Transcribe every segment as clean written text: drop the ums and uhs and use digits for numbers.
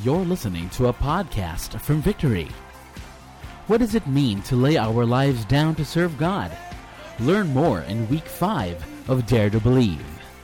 You're listening to a podcast from Victory. What does it mean to lay our lives down to serve God? Learn more in Week 5 of Dare to Believe.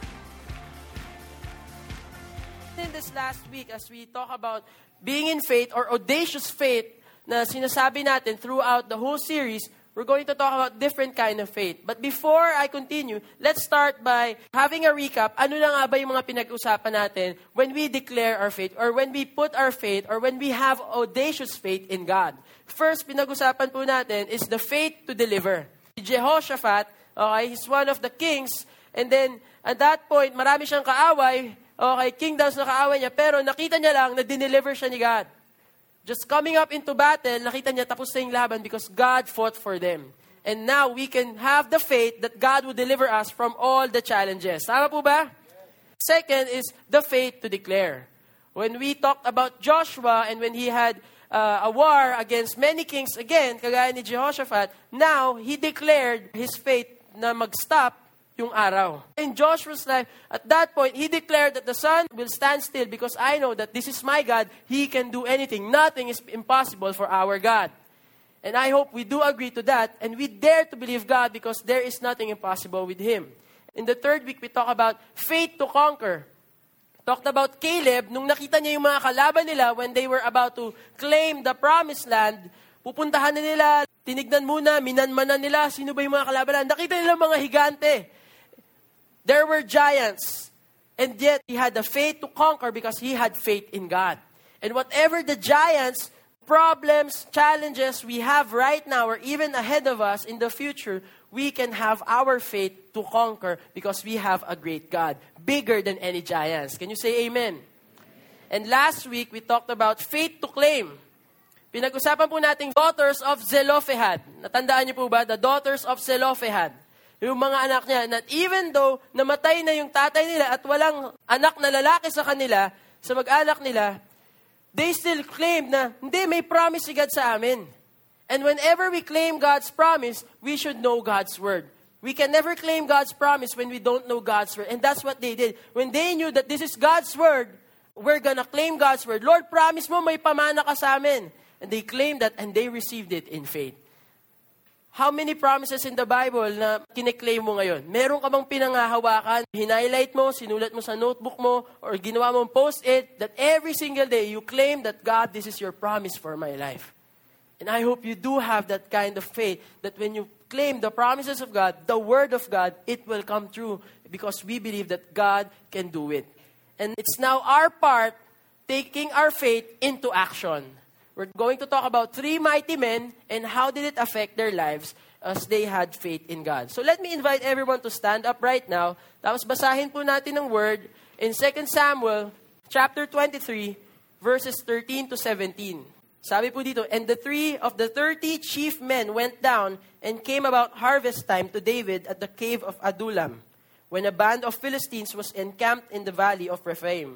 In this last week, as we talk about being in faith or audacious faith na sinasabi natin throughout the whole series, we're going to talk about different kind of faith. But before I continue, let's start by having a recap. Ano na nga ba yung mga pinag-usapan natin when we declare our faith or when we put our faith or when we have audacious faith in God? First, pinag-usapan po natin is the faith to deliver. Jehoshaphat, okay, he's one of the kings. And then, at that point, marami siyang kaaway. Okay, kingdoms na kaaway niya. Pero nakita niya lang na dineliver siya ni God. Just coming up into battle, nakita niya tapos na yung laban because God fought for them. And now we can have the faith that God will deliver us from all the challenges. Tama po ba? Second is the faith to declare. When we talked about Joshua and when he had a war against many kings again, kagaya ni Jehoshaphat, now he declared his faith na mag-stop yung araw. In Joshua's life, at that point, he declared that the sun will stand still because I know that this is my God. He can do anything. Nothing is impossible for our God. And I hope we do agree to that and we dare to believe God because there is nothing impossible with Him. In the third week, we talk about faith to conquer. Talked about Caleb, nung nakita niya yung mga kalaban nila when they were about to claim the promised land, pupuntahan na nila, tinignan muna, minanmanan nila, sino ba yung mga kalaban? Nakita nila mga higante. There were giants, and yet he had the faith to conquer because he had faith in God. And whatever the giants, problems, challenges we have right now or even ahead of us in the future, we can have our faith to conquer because we have a great God, bigger than any giants. Can you say amen? And last week, we talked about faith to claim. Pinag-usapan po natin daughters of Zelophehad. Natandaan niyo po ba? The daughters of Zelophehad. Yung mga anak niya, that even though namatay na yung tatay nila at walang anak na lalaki sa kanila, sa mag-anak nila, they still claimed na, hindi, may promise si God sa amin. And whenever we claim God's promise, we should know God's word. We can never claim God's promise when we don't know God's word. And that's what they did. When they knew that this is God's word, we're gonna claim God's word. Lord, promise mo, may pamana ka sa amin. And they claimed that and they received it in faith. How many promises in the Bible na kiniklaim mo ngayon? Meron ka bang pinangahawakan? Hinighlight mo, sinulat mo sa notebook mo, or ginawa mong post-it, that every single day you claim that, God, this is your promise for my life. And I hope you do have that kind of faith that when you claim the promises of God, the word of God, it will come true because we believe that God can do it. And it's now our part taking our faith into action. We're going to talk about 3 mighty men and how did it affect their lives as they had faith in God. So let me invite everyone to stand up right now. Tapos basahin po natin ang word in 2 Samuel chapter 23 verses 13 to 17. Sabi po dito, and the 3 of the 30 chief men went down and came about harvest time to David at the cave of Adullam, when a band of Philistines was encamped in the valley of Rephaim.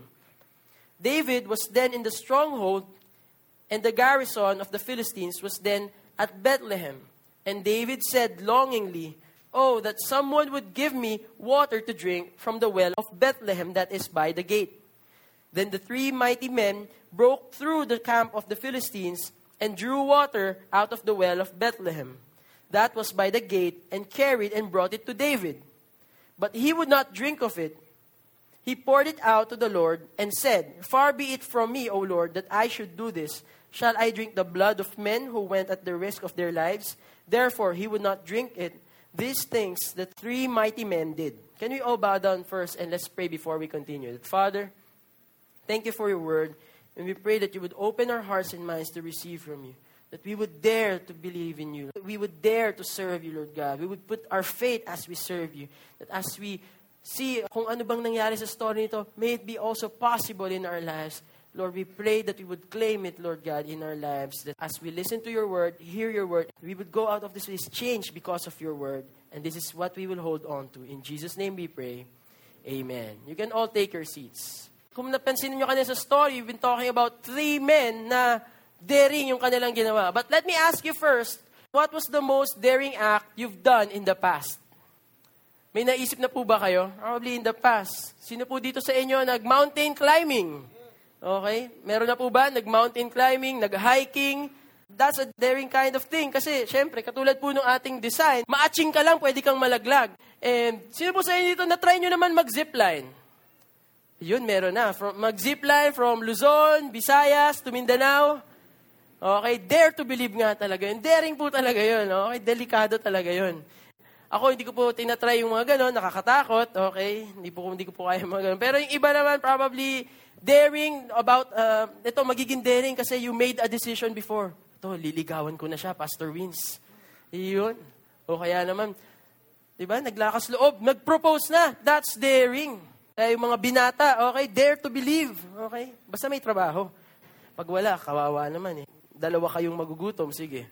David was then in the stronghold, and the garrison of the Philistines was then at Bethlehem. And David said longingly, oh, that someone would give me water to drink from the well of Bethlehem that is by the gate. Then the 3 mighty men broke through the camp of the Philistines and drew water out of the well of Bethlehem that was by the gate and carried and brought it to David. But he would not drink of it. He poured it out to the Lord and said, far be it from me, O Lord, that I should do this. Shall I drink the blood of men who went at the risk of their lives? Therefore, he would not drink it. These things the 3 mighty men did. Can we all bow down first and let's pray before we continue? Father, thank you for your word. And we pray that you would open our hearts and minds to receive from you. That we would dare to believe in you. That we would dare to serve you, Lord God. We would put our faith as we serve you. That as we see kung ano bang nangyari sa story nito, may it be also possible in our lives. Lord, we pray that we would claim it, Lord God, in our lives. That as we listen to your word, hear your word, we would go out of this place changed because of your word. And this is what we will hold on to. In Jesus' name we pray. Amen. You can all take your seats. Kung napansin niyo kanina sa story, we've been talking about 3 men na daring yung kanilang ginawa. But let me ask you first, what was the most daring act you've done in the past? May naisip na po ba kayo? Probably in the past. Sino po dito sa inyo nag-mountain climbing? Okay? Meron na po ba? Nag-mountain climbing, nag-hiking. That's a daring kind of thing. Kasi, syempre, katulad po ng ating design, ma-aching ka lang, pwede kang malaglag. And sino po sa inyo dito, na-try nyo naman mag-zipline? Yun, meron na. Mag-zipline from Luzon, Visayas, to Mindanao. Okay, dare to believe nga talaga yun. Daring po talaga yun. Okay, delikado talaga yun. Ako, hindi ko po tinatry yung mga ganon, nakakatakot. Okay, hindi ko po kaya mga ganon. Pero yung iba naman, probably daring about, ito, magiging daring kasi you made a decision before. Ito, liligawan ko na siya, Pastor Vince. Iyon. O kaya naman, di ba, naglakas loob, nag-propose na. That's daring. Kaya yung mga binata, okay, dare to believe. Okay, basta may trabaho. Pag wala, kawawa naman eh. Dalawa kayong magugutom, sige.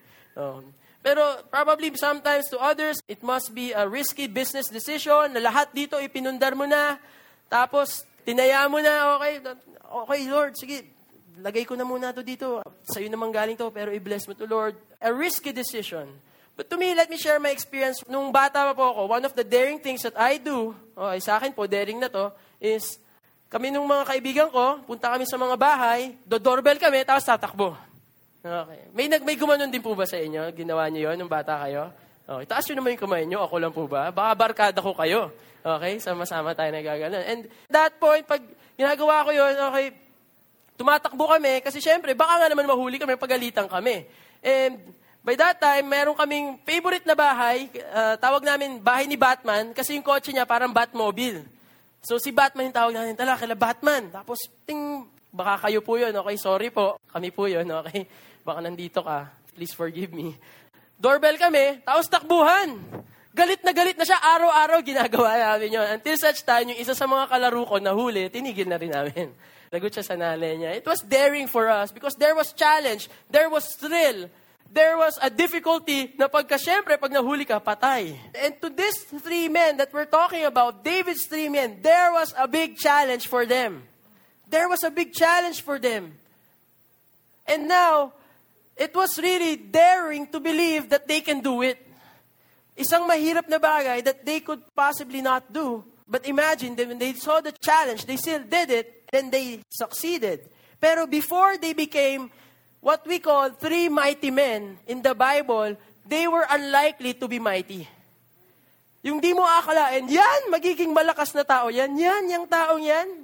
Pero probably sometimes to others, it must be a risky business decision na lahat dito ipinundar mo na. Tapos, tinaya mo na, okay Lord, sige, lagay ko na muna to dito. Sa'yo naman galing to, pero i-bless mo to Lord. A risky decision. But to me, let me share my experience. Nung bata pa po ako, one of the daring things that I do, sa akin po, daring na to, is kami nung mga kaibigan ko, punta kami sa mga bahay, do-doorbell kami, tapos tatakbo. Okay. May gumanon din po ba sa inyo? Ginawa niyo yun nung bata kayo? Okay. Taas nyo naman yung kamay nyo. Ako lang po ba? Baka barkada ko kayo. Okay? Sama-sama tayo nagaganon. And that point, pag ginagawa ko yun, okay, tumatakbo kami kasi syempre, baka nga naman mahuli kami, pagalitan kami. And by that time, meron kaming favorite na bahay. Tawag namin bahay ni Batman kasi yung kotse niya parang Batmobile. So si Batman yung tawag namin, tala, kila Batman. Tapos, baka kayo po yun. Okay, sorry po. Kami po yun. Okay. Baka nandito ka. Please forgive me. Doorbell kami, tapos takbuhan. Galit na siya. Araw-araw ginagawa namin yun. Until such time, yung isa sa mga kalaro ko nahuli, tinigil na rin namin. Lagot siya sa nanay niya. It was daring for us because there was challenge. There was thrill. There was a difficulty na syempre, pag nahuli ka, patay. And to these three men that we're talking about, David's three men, there was a big challenge for them. There was a big challenge for them. And now, it was really daring to believe that they can do it. Isang mahirap na bagay that they could possibly not do. But imagine, when they saw the challenge, they still did it, then they succeeded. Pero before they became what we call three mighty men in the Bible, they were unlikely to be mighty. Yung di mo akalain, yan, magiging malakas na tao. Yan, yung taong yan.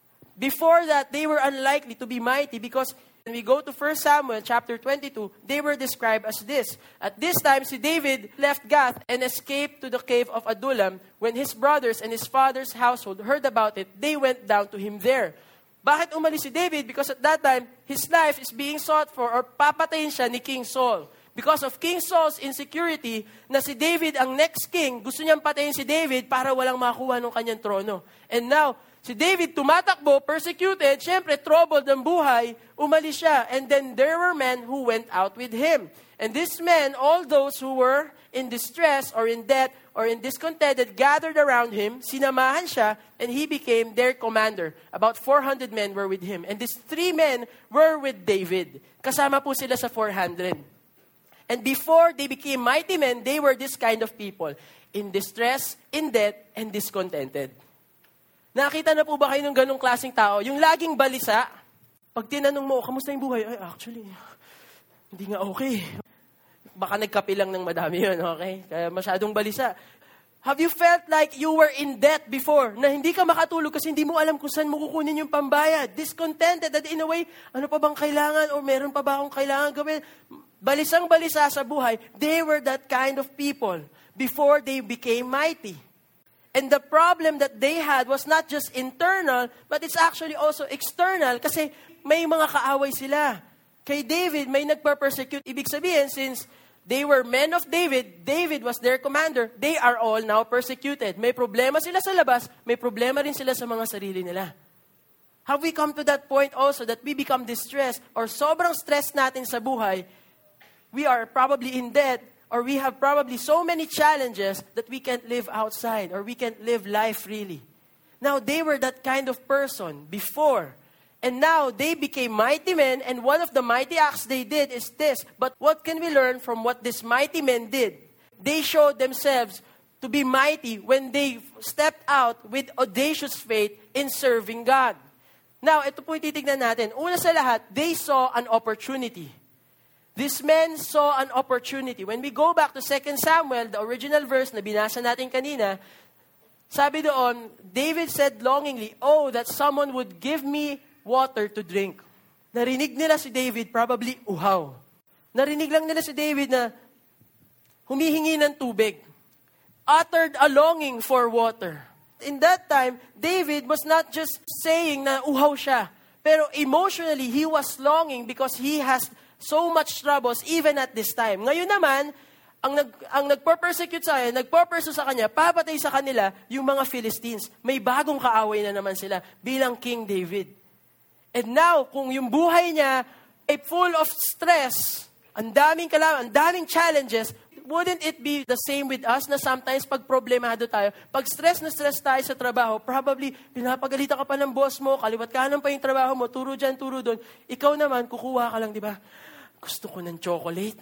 Before that, they were unlikely to be mighty because when we go to 1 Samuel chapter 22, they were described as this. At this time, si David left Gath and escaped to the cave of Adullam. When his brothers and his father's household heard about it, they went down to him there. Bakit umalis si David? Because at that time, his life is being sought for or papatayin siya ni King Saul. Because of King Saul's insecurity na si David ang next king, gusto niyang patayin si David para walang makuha ng kanyang trono. And now, si David tumatakbo, persecuted, syempre troubled ang buhay, umalis siya. And then there were men who went out with him. And these men, all those who were in distress or in debt or in discontented, gathered around him, sinamahan siya, and he became their commander. About 400 men were with him. And these three men were with David. Kasama po sila sa 400. And before they became mighty men, they were this kind of people. In distress, in debt, and discontented. Nakita na po ba kayo ng ganong klaseng tao? Yung laging balisa, pag tinanong mo, kamusta yung buhay? Ay, actually, hindi nga okay. Baka nagkape lang ng madami yun, okay? Kaya masyadong balisa. Have you felt like you were in debt before? Na hindi ka makatulog kasi hindi mo alam kung saan mo kukunin yung pambayad. Discontented that in a way, ano pa bang kailangan o meron pa ba akong kailangan gawin? Balisang-balisa sa buhay. They were that kind of people before they became mighty. And the problem that they had was not just internal, but it's actually also external kasi may mga kaaway sila. Kay David, may nagpa-persecute. Ibig sabihin, since they were men of David, David was their commander, they are all now persecuted. May problema sila sa labas, may problema rin sila sa mga sarili nila. Have we come to that point also that we become distressed or sobrang stress natin sa buhay, we are probably in debt, or we have probably so many challenges that we can't live outside or we can't live life really. Now, they were that kind of person before. And now, they became mighty men, and one of the mighty acts they did is this. But what can we learn from what these mighty men did? They showed themselves to be mighty when they stepped out with audacious faith in serving God. Now, ito po yung titignan natin. Una sa lahat, they saw an opportunity. These men saw an opportunity. When we go back to 2 Samuel, the original verse na binasa natin kanina, sabi doon, David said longingly, "Oh, that someone would give me water to drink." Narinig nila si David, probably uhaw. Narinig lang nila si David na humihingi ng tubig. Uttered a longing for water. In that time, David was not just saying na uhaw siya, pero emotionally, he was longing because he has so much troubles even at this time. Ngayon naman, ang nagpo-persecute sa kanya, nagpo-pursue sa kanya, papatay sa kanila yung mga Philistines. May bagong kaaway na naman sila bilang King David. And now, kung yung buhay niya ay full of stress, ang daming kalaban, ang daming challenges, wouldn't it be the same with us na sometimes pag problemado tayo, pag stress na stress tayo sa trabaho, probably pinapagalitan ka pa ng boss mo, kaliwat kanan pa yung trabaho mo, turo dyan, turo doon. Ikaw naman, kukuha ka lang, di ba? Gusto ko ng chocolate.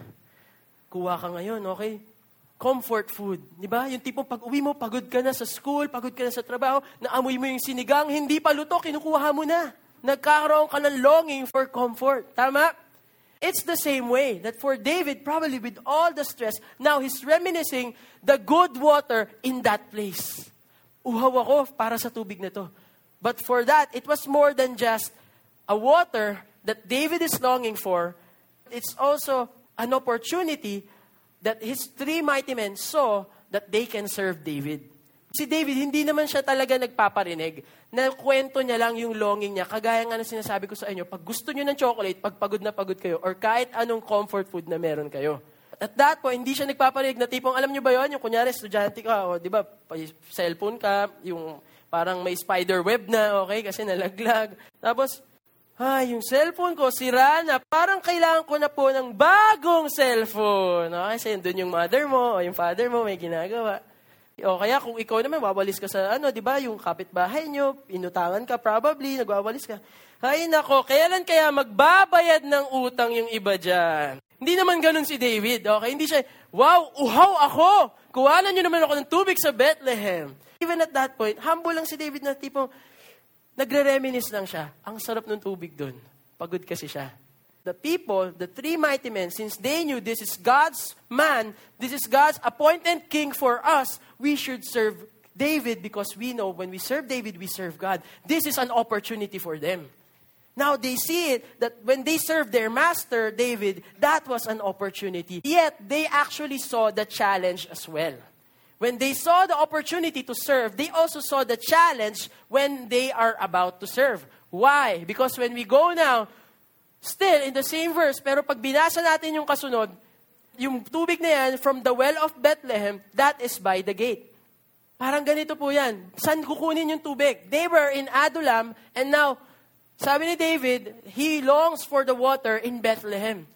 Kuha ka ngayon, okay? Comfort food, di ba? Yung tipong pag uwi mo, pagod ka na sa school, pagod ka na sa trabaho, naamoy mo yung sinigang, hindi pa luto, kinukuha mo na. Nagkakaroon ka ng longing for comfort. Tama? It's the same way that for David, probably with all the stress, now he's reminiscing the good water in that place. Uhaw ako para sa tubig na to. But for that, it was more than just a water that David is longing for. It's also an opportunity that his 3 mighty men saw that they can serve David. Si David, hindi naman siya talaga nagpaparinig. Nakwento niya lang yung longing niya. Kagaya nga na sinasabi ko sa inyo, pag gusto niyo ng chocolate, pag pagod na pagod kayo, or kahit anong comfort food na meron kayo. At that point, hindi siya nagpaparinig na tipong, alam niyo ba yun? Yung kunyari, estudyante ka, o di ba, cellphone ka, yung parang may spider web na, okay, kasi nalaglag. Tapos, yung cellphone ko, sira na. Parang kailangan ko na po ng bagong cellphone. Okay, kasi doon yung mother mo o yung father mo may ginagawa. O kaya kung ikaw naman, wawalis ka sa di ba, yung kapitbahay nyo, inutangan ka probably, nagwawalis ka. Ay nako, kailan kaya magbabayad ng utang yung iba dyan? Hindi naman ganun si David, okay? Hindi siya, wow, uhaw ako! Kuhanan nyo naman ako ng tubig sa Bethlehem. Even at that point, humble lang si David na tipong, nagre-reminisce lang siya. Ang sarap ng tubig doon. Pagod kasi siya. The people, the 3 mighty men, since they knew this is God's man, this is God's appointed king for us, we should serve David because we know when we serve David, we serve God. This is an opportunity for them. Now they see it that when they served their master, David, that was an opportunity. Yet they actually saw the challenge as well. When they saw the opportunity to serve, they also saw the challenge when they are about to serve. Why? Because when we go now, still in the same verse, pero pag binasa natin yung kasunod, yung tubig na yan from the well of Bethlehem, that is by the gate. Parang ganito po yan. Saan kukunin yung tubig? They were in Adullam, and now, sabi ni David, he longs for the water in Bethlehem.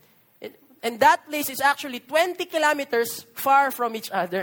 And that place is actually 20 kilometers far from each other.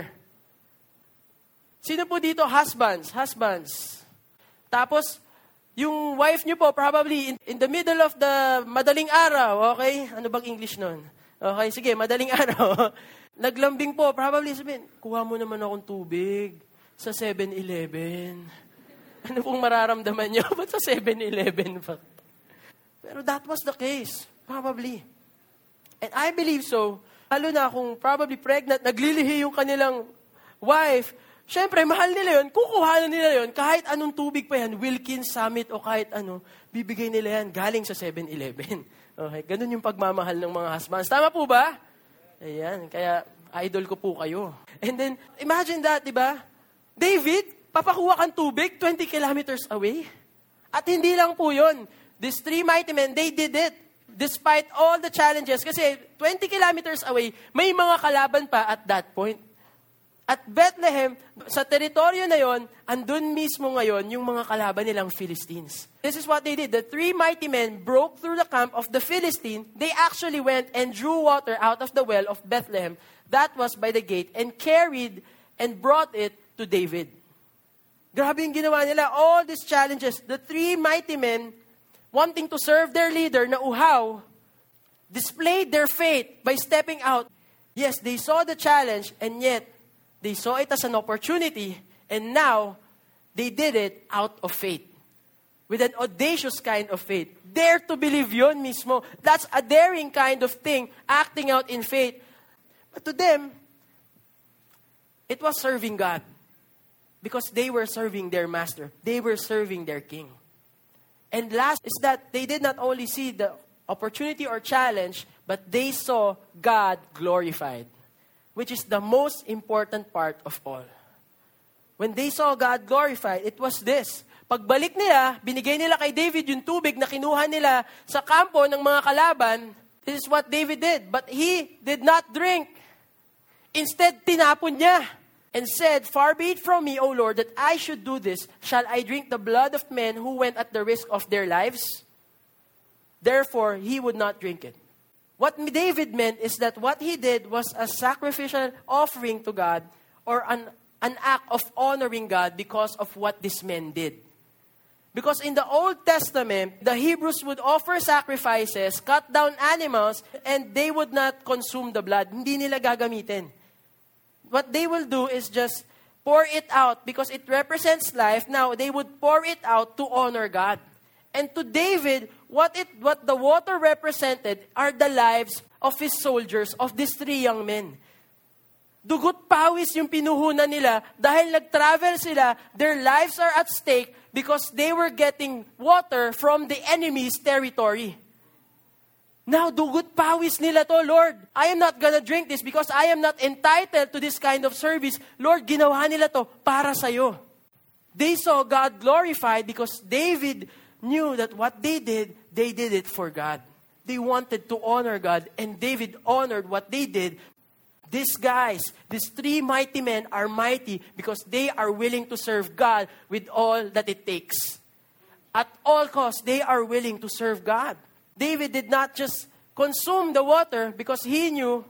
Sino po dito? Husbands. Tapos, yung wife niyo po, probably in the middle of the madaling araw, okay? Ano bang English nun? Okay, sige, madaling araw. Naglambing po, probably sabihin, kuha mo naman akong tubig sa 7-Eleven. Ano pong mararamdaman niyo? Ba't sa 7-Eleven pa? Pero that was the case, probably. And I believe so, lalo na kung probably pregnant, naglilihi yung kanilang wife. Siyempre, mahal nila yun. Kukuhanan nila yun. Kahit anong tubig pa yan, Wilkins, Summit, o kahit ano, bibigay nila yan galing sa 7-Eleven. Okay, ganun yung pagmamahal ng mga husbands. Tama po ba? Ayan, kaya idol ko po kayo. And then, imagine that, di ba? David, papakuha kang tubig 20 kilometers away. At hindi lang po yun. These 3 mighty men, they did it. Despite all the challenges. Kasi 20 kilometers away, may mga kalaban pa at that point. At Bethlehem, sa teritoryo na yon, andun mismo ngayon yung mga kalaban nilang Philistines. This is what they did. The 3 mighty men broke through the camp of the Philistine. They actually went and drew water out of the well of Bethlehem. That was by the gate and carried and brought it to David. Grabe yung ginawa nila. All these challenges. The 3 mighty men, wanting to serve their leader na uhaw, displayed their faith by stepping out. Yes, they saw the challenge and yet, they saw it as an opportunity, and now, they did it out of faith. with an audacious kind of faith. Dare to believe yun mismo. That's a daring kind of thing, acting out in faith. But to them, it was serving God. Because they were serving their master. They were serving their king. And last is that they did not only see the opportunity or challenge, but they saw God glorified, which is the most important part of all. When they saw God glorified, it was this. Pagbalik nila, binigay nila kay David yung tubig na kinuha nila sa kampo ng mga kalaban. This is what David did. But he did not drink. Instead, tinapon niya and said, "Far be it from me, O Lord, that I should do this. Shall I drink the blood of men who went at the risk of their lives?" Therefore, he would not drink it. What David meant is that what he did was a sacrificial offering to God, or an act of honoring God because of what this men did. Because in the Old Testament, the Hebrews would offer sacrifices, cut down animals, and they would not consume the blood. Hindi nila gagamitin. What they will do is just pour it out because it represents life. Now, they would pour it out to honor God. And to David, what the water represented are the lives of his soldiers, of these 3 young men. Dugot pawis yung pinuhunan nila dahil nag-travel sila, their lives are at stake because they were getting water from the enemy's territory. Now, dugot pawis nila to, Lord. I am not gonna drink this because I am not entitled to this kind of service. Lord, ginawa nila to para sa'yo. They saw God glorified because David knew that what they did it for God. They wanted to honor God, and David honored what they did. These guys, these 3 mighty men are mighty because they are willing to serve God with all that it takes. At all costs, they are willing to serve God. David did not just consume the water because he knew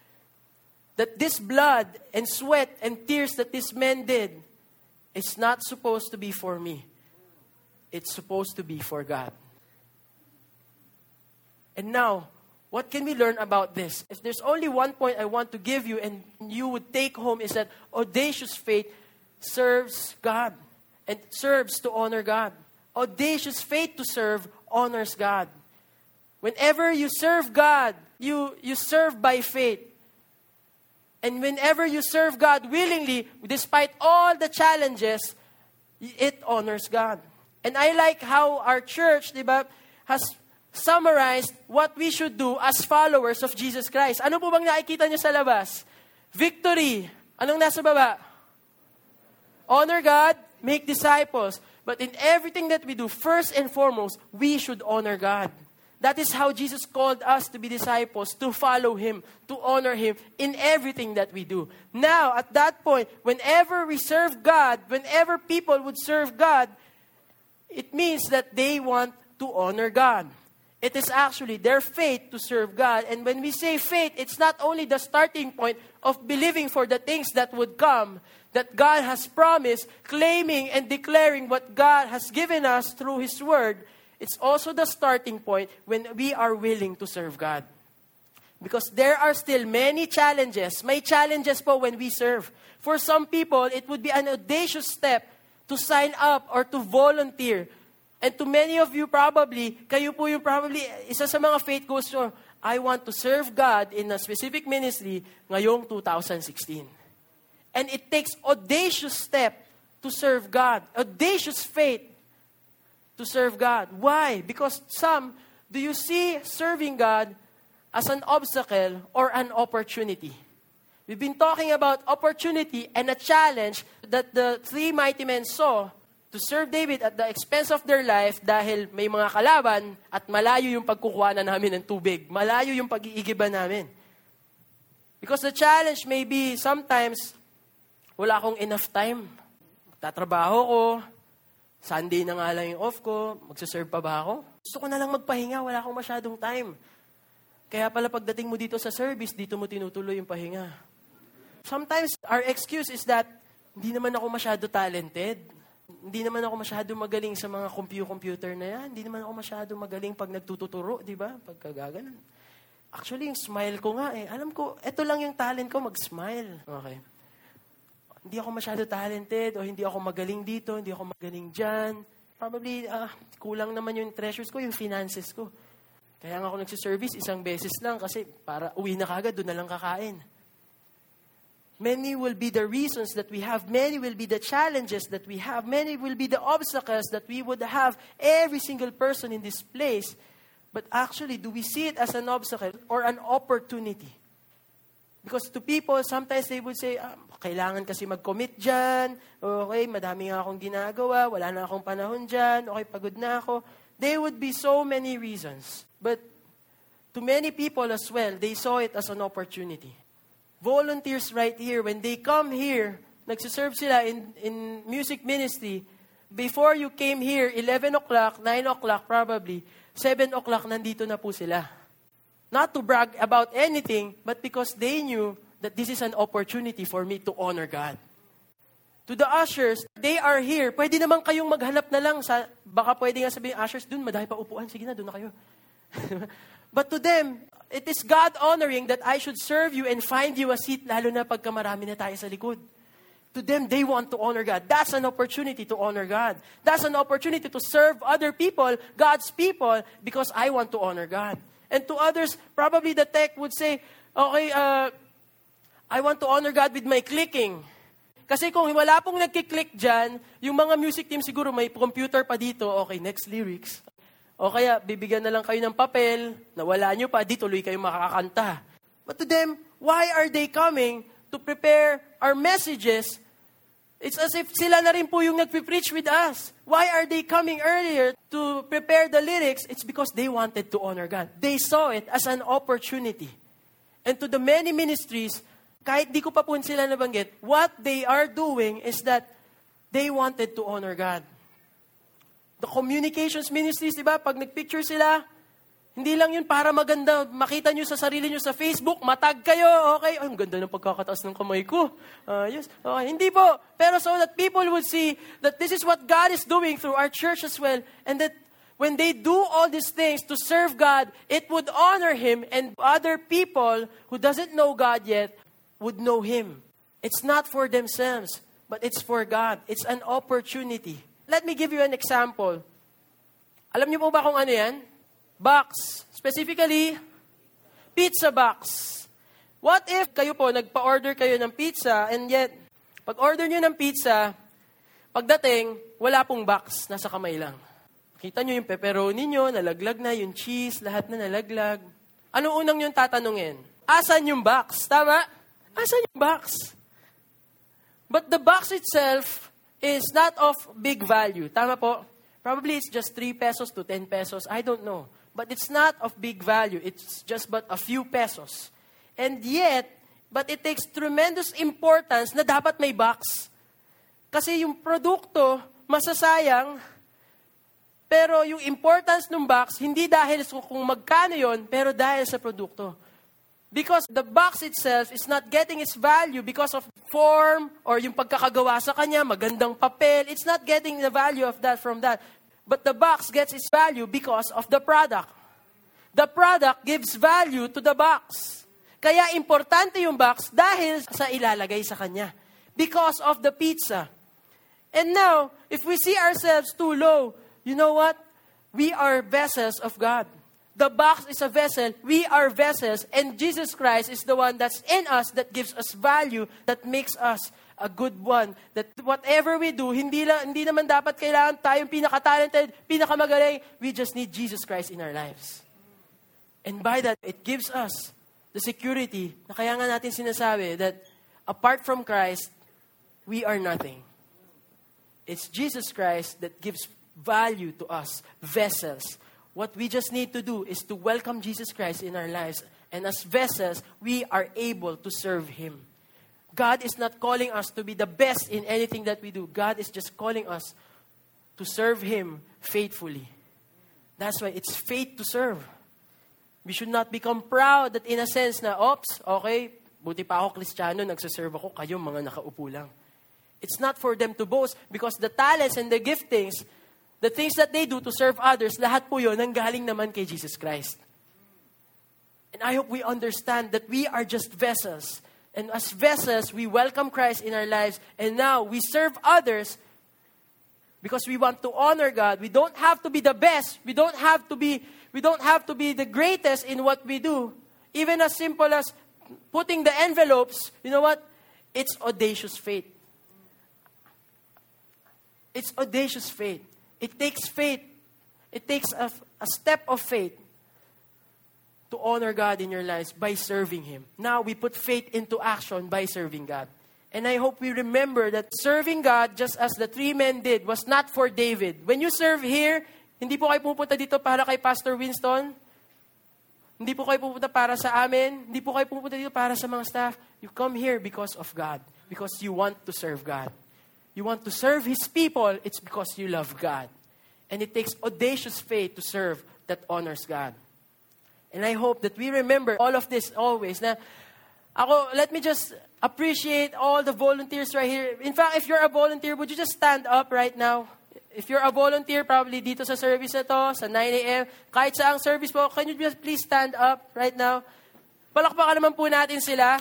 that this blood and sweat and tears that these men did is not supposed to be for me. It's supposed to be for God. And now, what can we learn about this? If there's only one point I want to give you and you would take home is that audacious faith serves God and serves to honor God. Audacious faith to serve honors God. Whenever you serve God, you serve by faith. And whenever you serve God willingly, despite all the challenges, it honors God. And I like how our church, diba, has summarized what we should do as followers of Jesus Christ. Ano po bang nakikita niyo sa labas? Victory. Anong nasa baba? Honor God, make disciples. But in everything that we do, first and foremost, we should honor God. That is how Jesus called us to be disciples, to follow Him, to honor Him in everything that we do. Now, at that point, whenever we serve God, whenever people would serve God, it means that they want to honor God. It is actually their faith to serve God. And when we say faith, it's not only the starting point of believing for the things that would come, that God has promised, claiming and declaring what God has given us through His Word. It's also the starting point when we are willing to serve God. Because there are still many challenges. May challenges po when we serve. For some people, it would be an audacious step to sign up or to volunteer. And to many of you probably, kayo po yung probably isa sa mga faith goals nyo, I want to serve God in a specific ministry ngayong 2016. And it takes audacious step to serve God. Audacious faith to serve God. Why? Because do you see serving God as an obstacle or an opportunity? We've been talking about opportunity and a challenge that the 3 mighty men saw to serve David at the expense of their life dahil may mga kalaban at malayo yung pagkukuha na namin ng tubig. Malayo yung pag-iigiban namin. Because the challenge may be sometimes wala akong enough time. Tatrabaho ko, Sunday na nga lang yung off ko, magsaserve pa ba ako? Gusto ko na lang magpahinga, wala akong masyadong time. Kaya pala pagdating mo dito sa service, dito mo tinutuloy yung pahinga. Sometimes our excuse is that hindi naman ako masyado talented. Hindi naman ako masyado magaling sa mga computer na yan. Hindi naman ako masyado magaling pag nagtututuro, di ba? Pagkagaganan. Actually, yung smile ko nga alam ko, ito lang yung talent ko, mag-smile. Okay. Hindi ako masyado talented o hindi ako magaling dito, hindi ako magaling dyan. Probably, kulang naman yung treasures ko, yung finances ko. Kaya nga ako nagsiservice isang beses lang kasi para uwi na kagad, doon na lang kakain. Many will be the reasons that we have. Many will be the challenges that we have. Many will be the obstacles that we would have, every single person in this place. But actually, do we see it as an obstacle or an opportunity? Because to people, sometimes they would say, kailangan kasi mag-commit dyan. Okay, madami nga akong ginagawa. Wala na akong panahon dyan. Okay, pagod na ako. There would be so many reasons. But to many people as well, they saw it as an opportunity. Volunteers right here, when they come here, nagsiserve sila in music ministry, before you came here, 11 o'clock, 9 o'clock probably, 7 o'clock nandito na po sila. Not to brag about anything, but because they knew that this is an opportunity for me to honor God. To the ushers, they are here. Pwede naman kayong maghanap na lang sa, baka pwede nga sabihin, ushers, dun, madami pa upuan. Sige na, dun na kayo. But to them, it is God honoring that I should serve you and find you a seat, lalo na pagka marami na tayo sa likod. To them, they want to honor God. That's an opportunity to honor God. That's an opportunity to serve other people, God's people, because I want to honor God. And to others, probably the tech would say, okay, I want to honor God with my clicking. Kasi kung wala pong nagkiklik dyan, yung mga music team siguro may computer pa dito, okay, next lyrics. O kaya, bibigyan na lang kayo ng papel, na wala nyo pa, di tuloy kayo makakanta. But to them, why are they coming to prepare our messages? It's as if sila na rin po yung nagpipreach with us. Why are they coming earlier to prepare the lyrics? It's because they wanted to honor God. They saw it as an opportunity. And to the many ministries, kahit di ko pa po sila nabanggit, what they are doing is that they wanted to honor God. The communications ministries, di ba? Pag nagpicture sila, hindi lang yun para maganda. Makita nyo sa sarili nyo sa Facebook, matag kayo, okay? Ay, ang ganda ng pagkakataas ng kamay ko. Yes. Okay. Hindi po. Pero so that people would see that this is what God is doing through our church as well. And that when they do all these things to serve God, it would honor Him, and other people who doesn't know God yet would know Him. It's not for themselves, but it's for God. It's an opportunity. Let me give you an example. Alam niyo po ba kung ano yan? Box. Specifically, pizza box. What if kayo po, nagpa-order kayo ng pizza, and yet, pag-order nyo ng pizza, pagdating, wala pong box, nasa kamay lang. Kita nyo yung pepperoni nyo, nalaglag na, yung cheese, lahat na nalaglag. Ano unang yung tatanungin? Asan yung box? Tama? Asan yung box? But the box itself is not of big value. Tama po? Probably it's just 3 pesos to 10 pesos. I don't know. But it's not of big value. It's just but a few pesos. And yet, but it takes tremendous importance na dapat may box. Kasi yung produkto, masasayang, pero yung importance ng box, hindi dahil kung magkano yon, pero dahil sa produkto. Because the box itself is not getting its value because of form or yung pagkakagawa sa kanya, magandang papel. It's not getting the value of that from that. But the box gets its value because of the product. The product gives value to the box. Kaya importante yung box dahil sa ilalagay sa kanya. Because of the pizza. And now, if we see ourselves too low, you know what? We are vessels of God. The box is a vessel. We are vessels. And Jesus Christ is the one that's in us that gives us value, that makes us a good one. That whatever we do, hindi naman dapat kailangan tayong pinaka-talented, pinaka-magaling. We just need Jesus Christ in our lives. And by that, it gives us the security na kaya nga natin sinasabi that apart from Christ, we are nothing. It's Jesus Christ that gives value to us, vessels. What we just need to do is to welcome Jesus Christ in our lives. And as vessels, we are able to serve Him. God is not calling us to be the best in anything that we do. God is just calling us to serve Him faithfully. That's why it's faith to serve. We should not become proud that in a sense na, oops, okay, buti pa ako Kristiyano, nagsaserve ako, kayo mga nakaupo lang. It's not for them to boast because the talents and the giftings, the things that they do to serve others, lahat po yun nanggaling naman kay Jesus Christ. And I hope we understand that we are just vessels. And as vessels, we welcome Christ in our lives. And now, we serve others because we want to honor God. We don't have to be the best. We don't have to be the greatest in what we do. Even as simple as putting the envelopes, you know what? It's audacious faith. It's audacious faith. It takes faith. It takes a step of faith to honor God in your lives by serving Him. Now, we put faith into action by serving God. And I hope we remember that serving God, just as the 3 men did, was not for David. When you serve here, hindi po kayo pupunta dito para kay Pastor Winston. Hindi po kayo pupunta para sa amin. Hindi po kayo pupunta dito para sa mga staff. You come here because of God. Because you want to serve God. You want to serve His people, it's because you love God. And it takes audacious faith to serve that honors God. And I hope that we remember all of this always. Na let me just appreciate all the volunteers right here. In fact, if you're a volunteer, would you just stand up right now? If you're a volunteer, probably dito sa service na to, sa 9 a.m., kahit saang service po, can you just please stand up right now? Palakpakan naman po natin sila.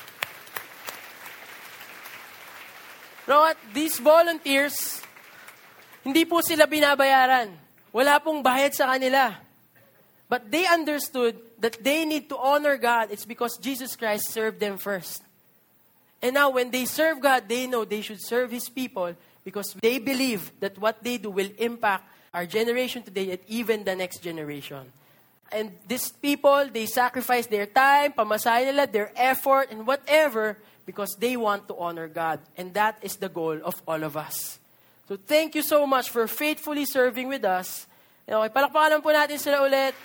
You know what? These volunteers, hindi po sila binabayaran. Wala pong bayad sa kanila. But they understood that they need to honor God. It's because Jesus Christ served them first. And now when they serve God, they know they should serve His people because they believe that what they do will impact our generation today and even the next generation. And these people, they sacrifice their time, pamasahe nila, their effort, and whatever because they want to honor God. And that is the goal of all of us. So thank you so much for faithfully serving with us. Okay, palakpakan po natin sila ulit.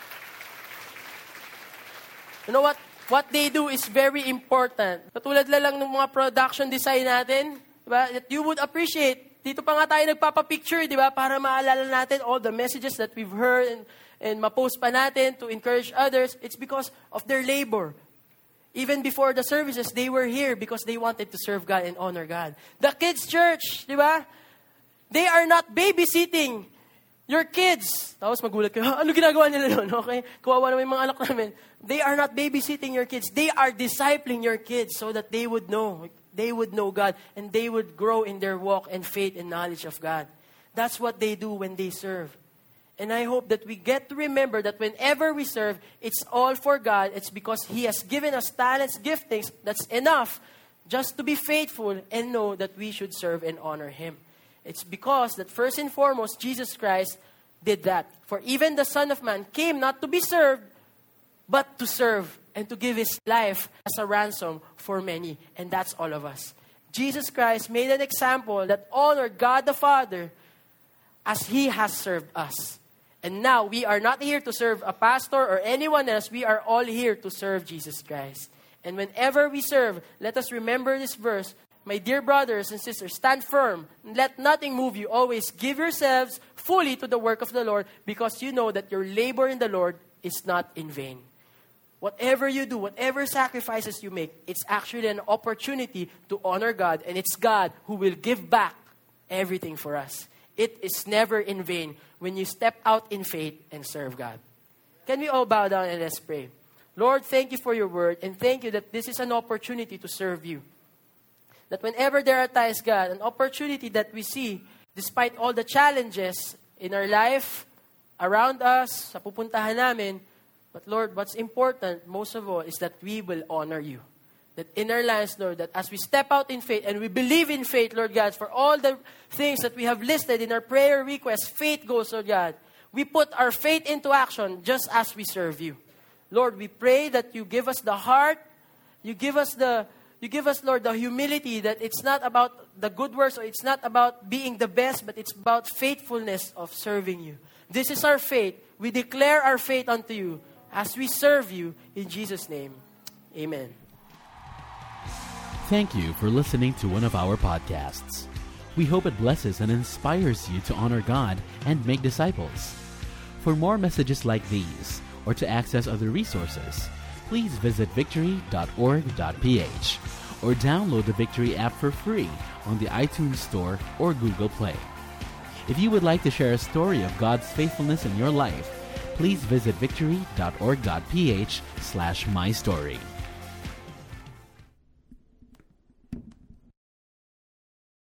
You know what? What they do is very important. Katulad lang ng mga production design natin, diba? That you would appreciate. Dito pa nga tayo nagpapapicture, diba? Para maalala natin all the messages that we've heard and ma-post pa natin to encourage others. It's because of their labor. Even before the services, they were here because they wanted to serve God and honor God. The kids' church, diba? They are not babysitting your kids. Tapos magulat kayo, ano ginagawa nila doon? Okay? Kawawa naman yung mga anak namin. They are not babysitting your kids. They are discipling your kids so that they would know God and they would grow in their walk and faith and knowledge of God. That's what they do when they serve. And I hope that we get to remember that whenever we serve, it's all for God. It's because He has given us talents, giftings, that's enough just to be faithful and know that we should serve and honor Him. It's because that first and foremost, Jesus Christ did that. For even the Son of Man came not to be served, but to serve and to give His life as a ransom for many. And that's all of us. Jesus Christ made an example that honored God the Father as He has served us. And now we are not here to serve a pastor or anyone else. We are all here to serve Jesus Christ. And whenever we serve, let us remember this verse. My dear brothers and sisters, stand firm. Let nothing move you. Always give yourselves fully to the work of the Lord because you know that your labor in the Lord is not in vain. Whatever you do, whatever sacrifices you make, it's actually an opportunity to honor God. And it's God who will give back everything for us. It is never in vain when you step out in faith and serve God. Can we all bow down and let's pray? Lord, thank you for your word. And thank you that this is an opportunity to serve you. That whenever there are times, God, an opportunity that we see, despite all the challenges in our life, around us, sa pupuntahan namin, but Lord, what's important, most of all, is that we will honor you. That in our lives, Lord, that as we step out in faith, and we believe in faith, Lord God, for all the things that we have listed in our prayer requests, faith goes, Lord God. We put our faith into action just as we serve you. Lord, we pray that you give us the heart, you give us, Lord, the humility that it's not about the good works or it's not about being the best, but it's about faithfulness of serving you. This is our faith. We declare our faith unto you as we serve you in Jesus' name. Amen. Thank you for listening to one of our podcasts. We hope it blesses and inspires you to honor God and make disciples. For more messages like these, or to access other resources, please visit victory.org.ph or download the Victory app for free on the iTunes Store or Google Play. If you would like to share a story of God's faithfulness in your life, please visit victory.org.ph/mystory.